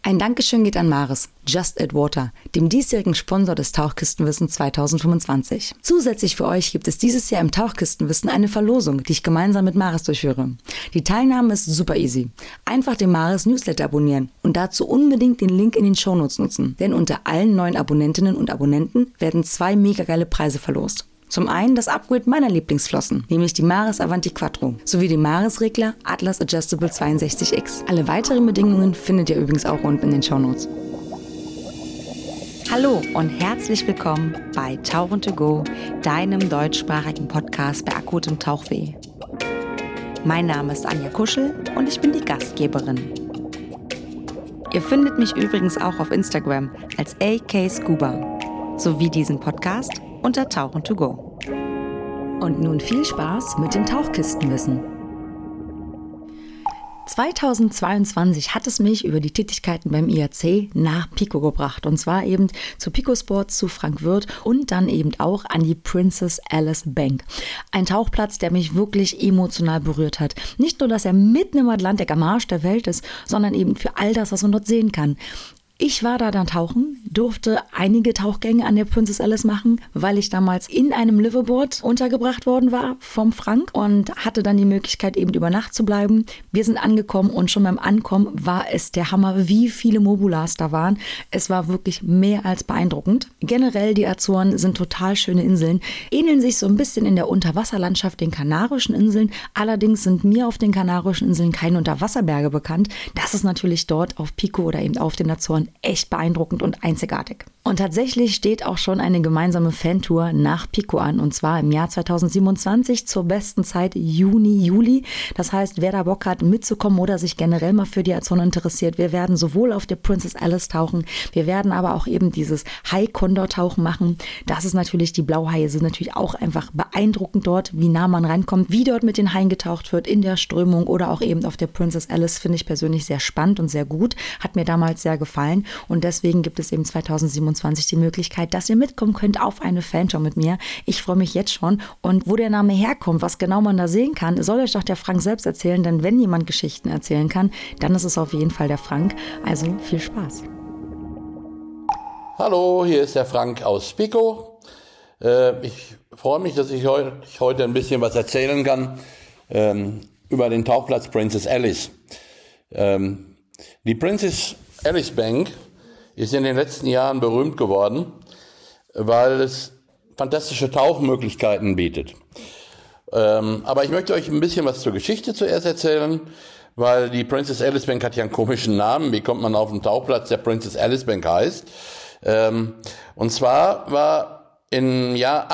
Ein Dankeschön geht an Maris, Just Add Water, dem diesjährigen Sponsor des Tauchkistenwissen 2025. Zusätzlich für euch gibt es dieses Jahr im Tauchkistenwissen eine Verlosung, die ich gemeinsam mit Maris durchführe. Die Teilnahme ist super easy. Einfach den Maris Newsletter abonnieren und dazu unbedingt den Link in den Shownotes nutzen, denn unter allen neuen Abonnentinnen und Abonnenten werden 2 mega geile Preise verlost. Zum einen das Upgrade meiner Lieblingsflossen, nämlich die Maris Avanti Quattro, sowie den Maris Regler Atlas Adjustable 62X. Alle weiteren Bedingungen findet ihr übrigens auch unten in den Shownotes. Hallo und herzlich willkommen bei Tauchen to Go, deinem deutschsprachigen Podcast bei akutem Tauchweh. Mein Name ist Anja Kuschel und ich bin die Gastgeberin. Ihr findet mich übrigens auch auf Instagram als AK Scuba, sowie diesen Podcast unter Tauchen to Go. Und nun viel Spaß mit dem Tauchkistenwissen. 2022 hat es mich über die Tätigkeiten beim IAC nach Pico gebracht. Und zwar eben zu Pico Sports, zu Frank Wirth und dann eben auch an die Princess Alice Bank. Ein Tauchplatz, der mich wirklich emotional berührt hat. Nicht nur, dass er mitten im Atlantik am Arsch der Welt ist, sondern eben für all das, was man dort sehen kann. Ich war da dann tauchen, durfte einige Tauchgänge an der Princess Alice machen, weil ich damals in einem Liveaboard untergebracht worden war vom Frank und hatte dann die Möglichkeit, eben über Nacht zu bleiben. Wir sind angekommen und schon beim Ankommen war es der Hammer, wie viele Mobulars da waren. Es war wirklich mehr als beeindruckend. Generell, die Azoren sind total schöne Inseln, ähneln sich so ein bisschen in der Unterwasserlandschaft den Kanarischen Inseln. Allerdings sind mir auf den Kanarischen Inseln keine Unterwasserberge bekannt. Das ist natürlich dort auf Pico oder eben auf den Azoren echt beeindruckend und einzigartig. Und tatsächlich steht auch schon eine gemeinsame Fantour nach Pico an, und zwar im Jahr 2027 zur besten Zeit Juni, Juli. Das heißt, wer da Bock hat mitzukommen oder sich generell mal für die Azoren interessiert, wir werden sowohl auf der Princess Alice tauchen, wir werden aber auch eben dieses Hai-Kondor-Tauchen machen. Das ist natürlich, die Blauhaie sind natürlich auch einfach beeindruckend dort, wie nah man reinkommt, wie dort mit den Haien getaucht wird, in der Strömung oder auch eben auf der Princess Alice, finde ich persönlich sehr spannend und sehr gut. Hat mir damals sehr gefallen und deswegen gibt es eben 2027 die Möglichkeit, dass ihr mitkommen könnt auf eine Fanshow mit mir. Ich freue mich jetzt schon. Und wo der Name herkommt, was genau man da sehen kann, soll euch doch der Frank selbst erzählen, denn wenn jemand Geschichten erzählen kann, dann ist es auf jeden Fall der Frank. Also viel Spaß. Hallo, hier ist der Frank aus Pico. Ich freue mich, dass ich heute ein bisschen was erzählen kann über den Tauchplatz Princess Alice. Die Princess Alice Bank ist in den letzten Jahren berühmt geworden, weil es fantastische Tauchmöglichkeiten bietet. Aber ich möchte euch ein bisschen was zur Geschichte zuerst erzählen, weil die Princess Alice Bank hat ja einen komischen Namen. Wie kommt man auf einen Tauchplatz, der Princess Alice Bank heißt? Und zwar war im Jahr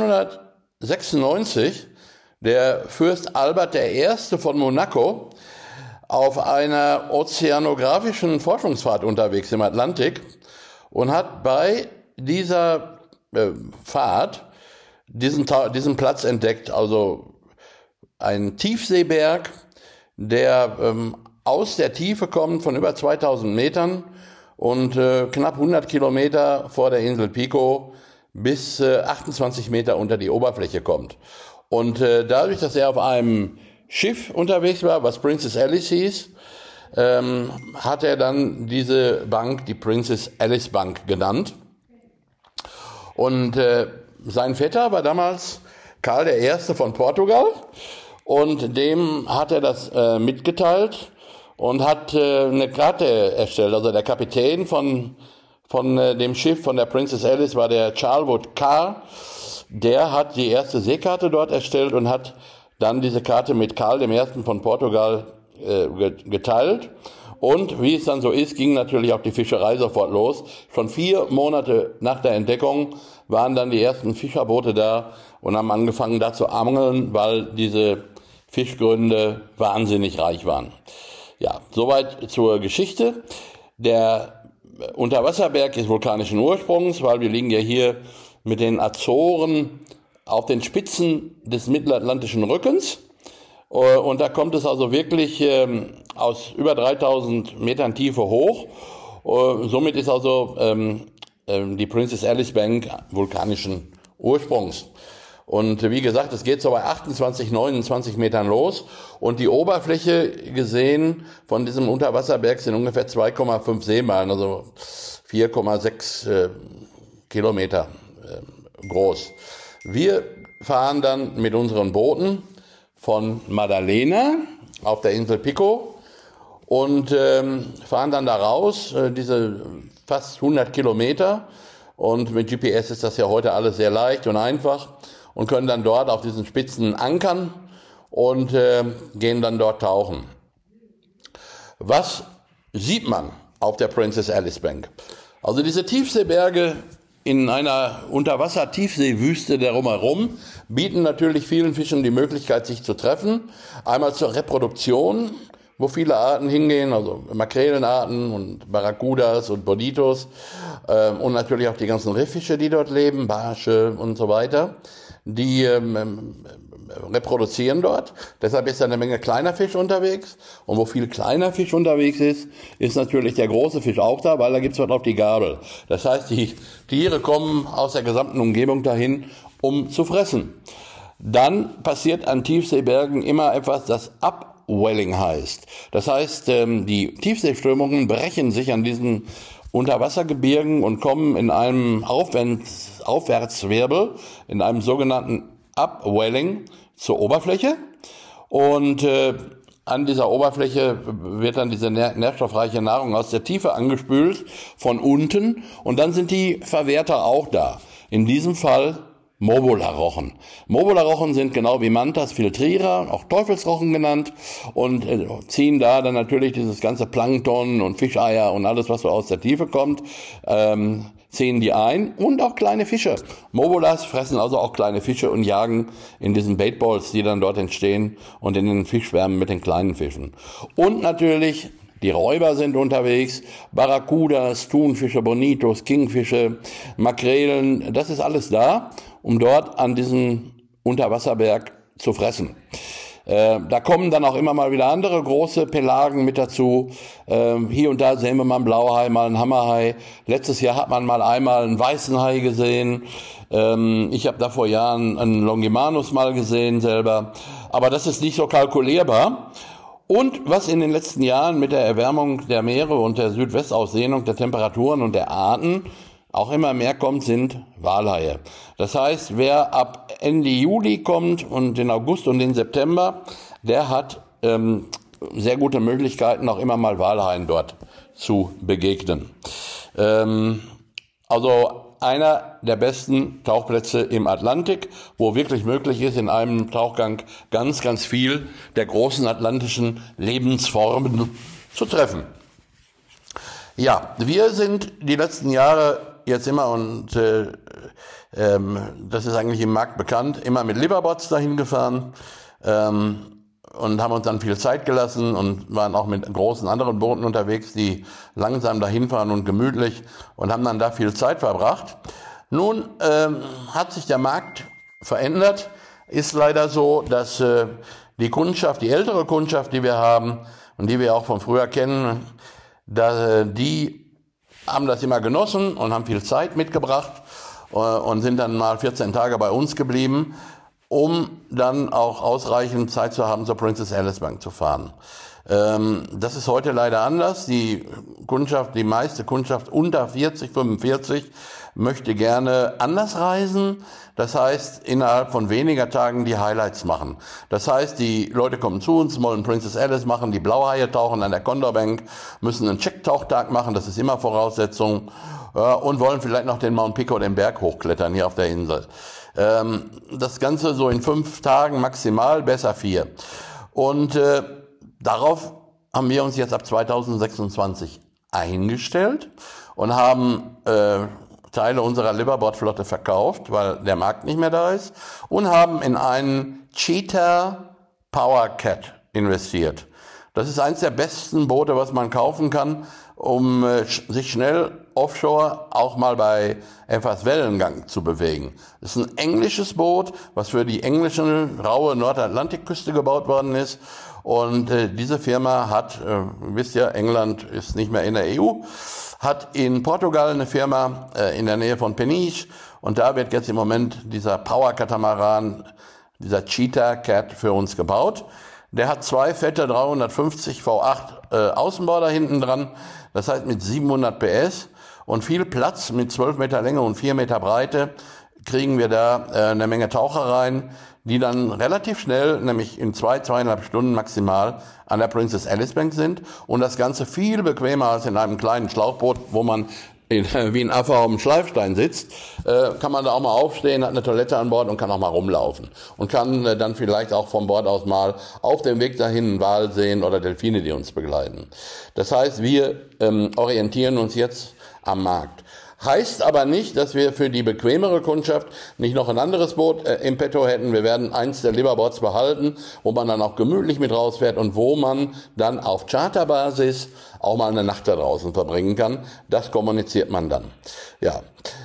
1896 der Fürst Albert I. von Monaco auf einer ozeanografischen Forschungsfahrt unterwegs im Atlantik und hat bei dieser Fahrt diesen Platz entdeckt, also einen Tiefseeberg, der aus der Tiefe kommt von über 2000 Metern und knapp 100 Kilometer vor der Insel Pico bis 28 Meter unter die Oberfläche kommt. Und dadurch, dass er auf einem Schiff unterwegs war, was Princess Alice hieß, hat er dann diese Bank die Princess Alice Bank genannt. Und sein Vetter war damals Karl I. von Portugal und dem hat er das mitgeteilt und hat eine Karte erstellt. Also der Kapitän von dem Schiff von der Princess Alice war der Charlwood Carr. Der hat die erste Seekarte dort erstellt und hat dann diese Karte mit Karl I. von Portugal geteilt. Und wie es dann so ist, ging natürlich auch die Fischerei sofort los. Schon 4 Monate nach der Entdeckung waren dann die ersten Fischerboote da und haben angefangen da zu angeln, weil diese Fischgründe wahnsinnig reich waren. Ja, soweit zur Geschichte. Der Unterwasserberg ist vulkanischen Ursprungs, weil wir liegen ja hier mit den Azoren auf den Spitzen des mittelatlantischen Rückens. Und da kommt es also wirklich aus über 3000 Metern Tiefe hoch. Somit ist also die Princess Alice Bank vulkanischen Ursprungs. Und wie gesagt, es geht so bei 28, 29 Metern los. Und die Oberfläche gesehen von diesem Unterwasserberg sind ungefähr 2,5 Seemeilen, also 4,6 Kilometer groß. Wir fahren dann mit unseren Booten von Maddalena auf der Insel Pico und fahren dann da raus, diese fast 100 Kilometer. Und mit GPS ist das ja heute alles sehr leicht und einfach und können dann dort auf diesen Spitzen ankern und gehen dann dort tauchen. Was sieht man auf der Princess Alice Bank? Also diese Tiefseeberge in einer Unterwasser-Tiefseewüste darum herum bieten natürlich vielen Fischen die Möglichkeit, sich zu treffen. Einmal zur Reproduktion, wo viele Arten hingehen, also Makrelenarten und Barracudas und Bonitos und natürlich auch die ganzen Rifffische, die dort leben, Barsche und so weiter. Die reproduzieren dort. Deshalb ist da eine Menge kleiner Fisch unterwegs. Und wo viel kleiner Fisch unterwegs ist natürlich der große Fisch auch da, weil da gibt's was auf die Gabel. Das heißt, die Tiere kommen aus der gesamten Umgebung dahin, um zu fressen. Dann passiert an Tiefseebergen immer etwas, das Upwelling heißt. Das heißt, die Tiefseeströmungen brechen sich an diesen Unterwassergebirgen und kommen in einem Aufwärtswirbel, in einem sogenannten Upwelling zur Oberfläche. Und an dieser Oberfläche wird dann diese nährstoffreiche Nahrung aus der Tiefe angespült, von unten. Und dann sind die Verwerter auch da. In diesem Fall Mobola-Rochen. Mobola-Rochen sind genau wie Mantas Filtrierer, auch Teufelsrochen genannt, und ziehen da dann natürlich dieses ganze Plankton und Fischeier und alles, was so aus der Tiefe kommt, ziehen die ein, und auch kleine Fische. Mobolas fressen also auch kleine Fische und jagen in diesen Baitballs, die dann dort entstehen, und in den Fischschwärmen mit den kleinen Fischen. Und natürlich die Räuber sind unterwegs, Barracudas, Thunfische, Bonitos, Kingfische, Makrelen, das ist alles da, um dort an diesem Unterwasserberg zu fressen. Da kommen dann auch immer mal wieder andere große Pelagen mit dazu. Hier und da sehen wir mal einen Blauhai, mal einen Hammerhai. Letztes Jahr hat man mal einmal einen weißen Hai gesehen. Ich habe da vor Jahren einen Longimanus mal gesehen selber. Aber das ist nicht so kalkulierbar. Und was in den letzten Jahren mit der Erwärmung der Meere und der Südwestausdehnung der Temperaturen und der Arten auch immer mehr kommt, sind Walhaie. Das heißt, wer ab Ende Juli kommt und den August und den September, der hat sehr gute Möglichkeiten, auch immer mal Walhaien dort zu begegnen. Also einer der besten Tauchplätze im Atlantik, wo wirklich möglich ist, in einem Tauchgang ganz, ganz viel der großen atlantischen Lebensformen zu treffen. Ja, wir sind die letzten Jahre jetzt immer, und das ist eigentlich im Markt bekannt, immer mit Liverboards dahin gefahren und haben uns dann viel Zeit gelassen und waren auch mit großen anderen Booten unterwegs, die langsam dahin fahren und gemütlich, und haben dann da viel Zeit verbracht. Nun hat sich der Markt verändert. Ist leider so, dass die Kundschaft, die ältere Kundschaft, die wir haben und die wir auch von früher kennen, die haben das immer genossen und haben viel Zeit mitgebracht und sind dann mal 14 Tage bei uns geblieben, um dann auch ausreichend Zeit zu haben, zur Princess Alice Bank zu fahren. Das ist heute leider anders. Die Kundschaft, die meiste Kundschaft unter 40, 45 möchte gerne anders reisen. Das heißt, innerhalb von weniger Tagen die Highlights machen. Das heißt, die Leute kommen zu uns, wollen Princess Alice machen, die Blauhaie tauchen an der Condor Bank, müssen einen Checktauchtag machen, das ist immer Voraussetzung, und wollen vielleicht noch den Mount Pico, den Berg hochklettern hier auf der Insel. Das Ganze so in 5 Tagen maximal, besser 4. Und darauf haben wir uns jetzt ab 2026 eingestellt und haben Teile unserer Liverboard-Flotte verkauft, weil der Markt nicht mehr da ist, und haben in einen Cheetah Power Cat investiert. Das ist eins der besten Boote, was man kaufen kann, um sich schnell offshore auch mal bei etwas Wellengang zu bewegen. Das ist ein englisches Boot, was für die englische raue Nordatlantikküste gebaut worden ist. Und diese Firma hat, wisst ihr, England ist nicht mehr in der EU, hat in Portugal eine Firma in der Nähe von Peniche Und da wird jetzt im Moment dieser Power-Katamaran, dieser Cheetah Cat für uns gebaut. Der hat 2 fette 350 V8 Außenborder hinten dran, das heißt mit 700 PS und viel Platz mit 12 Meter Länge und 4 Meter Breite kriegen wir da eine Menge Taucher rein, die dann relativ schnell, nämlich in 2,5 Stunden maximal, an der Princess Alice Bank sind und das Ganze viel bequemer als in einem kleinen Schlauchboot, wo man wie ein Affe auf dem Schleifstein sitzt, kann man da auch mal aufstehen, hat eine Toilette an Bord und kann auch mal rumlaufen. Und kann dann vielleicht auch von Bord aus mal auf dem Weg dahin einen Wal sehen oder Delfine, die uns begleiten. Das heißt, wir orientieren uns jetzt am Markt. Heißt aber nicht, dass wir für die bequemere Kundschaft nicht noch ein anderes Boot im Petto hätten. Wir werden eins der Liverboards behalten, wo man dann auch gemütlich mit rausfährt und wo man dann auf Charterbasis auch mal eine Nacht da draußen verbringen kann. Das kommuniziert man dann. Ja,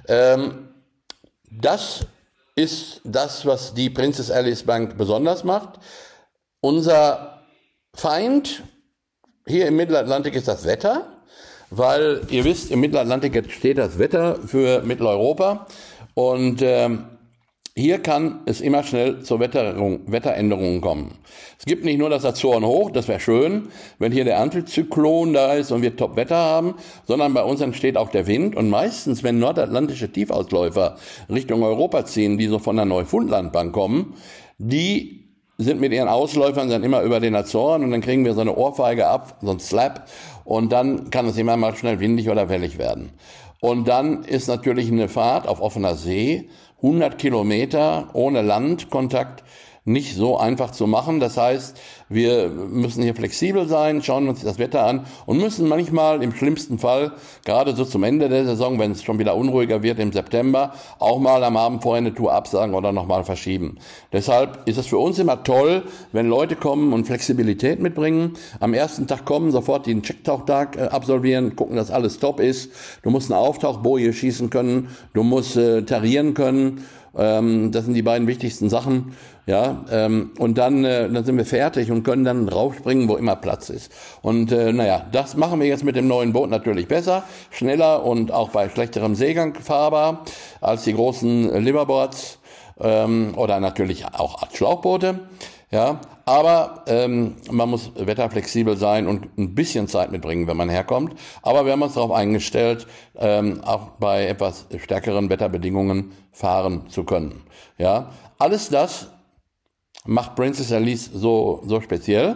das ist das, was die Princess Alice Bank besonders macht. Unser Feind hier im Mittelatlantik ist das Wetter. Weil ihr wisst, im Mittelatlantik steht das Wetter für Mitteleuropa und hier kann es immer schnell zu Wetteränderungen kommen. Es gibt nicht nur das Azorenhoch, das wäre schön, wenn hier der Antizyklon da ist und wir Top-Wetter haben, sondern bei uns entsteht auch der Wind und meistens, wenn nordatlantische Tiefausläufer Richtung Europa ziehen, die so von der Neufundlandbank kommen, die sind mit ihren Ausläufern dann immer über den Azoren und dann kriegen wir so eine Ohrfeige ab, so ein Slap und dann kann es immer mal schnell windig oder wellig werden. Und dann ist natürlich eine Fahrt auf offener See, 100 Kilometer ohne Landkontakt, nicht so einfach zu machen. Das heißt, wir müssen hier flexibel sein, schauen uns das Wetter an und müssen manchmal im schlimmsten Fall, gerade so zum Ende der Saison, wenn es schon wieder unruhiger wird im September, auch mal am Abend vorher eine Tour absagen oder nochmal verschieben. Deshalb ist es für uns immer toll, wenn Leute kommen und Flexibilität mitbringen. Am ersten Tag kommen, sofort den Checktauchtag absolvieren, gucken, dass alles top ist. Du musst eine Auftauchboje schießen können, du musst tarieren können. Das sind die beiden wichtigsten Sachen, ja, und dann sind wir fertig und können dann raufspringen, wo immer Platz ist. Und das machen wir jetzt mit dem neuen Boot natürlich besser, schneller und auch bei schlechterem Seegang fahrbar als die großen Liverboards oder natürlich auch als Schlauchboote, ja. Aber man muss wetterflexibel sein und ein bisschen Zeit mitbringen, wenn man herkommt. Aber wir haben uns darauf eingestellt, auch bei etwas stärkeren Wetterbedingungen fahren zu können. Ja, alles das macht Princess Alice so speziell.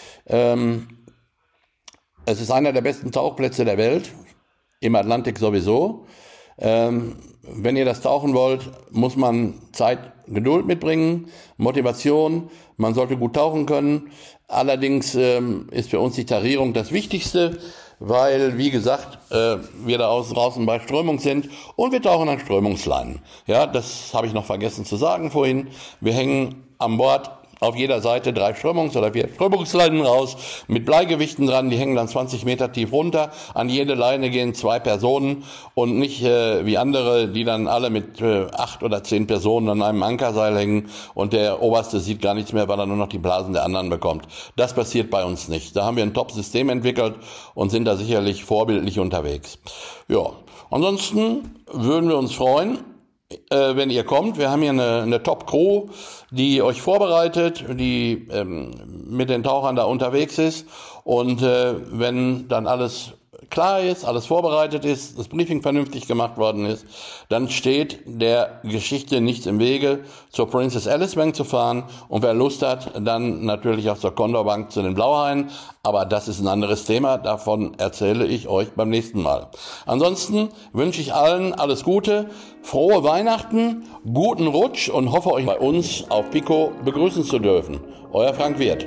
Es ist einer der besten Tauchplätze der Welt, im Atlantik sowieso. Wenn ihr das tauchen wollt, muss man Zeit, Geduld mitbringen, Motivation, man sollte gut tauchen können. Allerdings ist für uns die Tarierung das Wichtigste, weil, wie gesagt, wir da draußen bei Strömung sind und wir tauchen an Strömungsleinen. Ja, das habe ich noch vergessen zu sagen vorhin. Wir hängen an Bord auf jeder Seite 3 oder 4 Strömungsleinen raus mit Bleigewichten dran, die hängen dann 20 Meter tief runter. An jede Leine gehen 2 Personen und nicht wie andere, die dann alle mit 8 oder 10 Personen an einem Ankerseil hängen und der Oberste sieht gar nichts mehr, weil er nur noch die Blasen der anderen bekommt. Das passiert bei uns nicht. Da haben wir ein Top-System entwickelt und sind da sicherlich vorbildlich unterwegs. Ja, ansonsten würden wir uns freuen, wenn ihr kommt. Wir haben hier eine Top-Crew, die euch vorbereitet, die mit den Tauchern da unterwegs ist. Und wenn dann alles klar ist, alles vorbereitet ist, das Briefing vernünftig gemacht worden ist, dann steht der Geschichte nichts im Wege, zur Princess Alice Bank zu fahren. Und wer Lust hat, dann natürlich auch zur Condor Bank zu den Blauhaien. Aber das ist ein anderes Thema, davon erzähle ich euch beim nächsten Mal. Ansonsten wünsche ich allen alles Gute, frohe Weihnachten, guten Rutsch und hoffe euch bei uns auf Pico begrüßen zu dürfen. Euer Frank Wirth.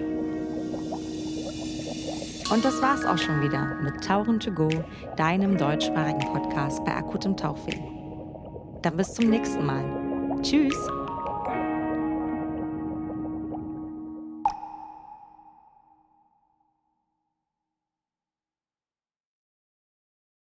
Und das war's auch schon wieder mit Tauchen to go, deinem deutschsprachigen Podcast bei akutem Tauchweh. Dann bis zum nächsten Mal. Tschüss!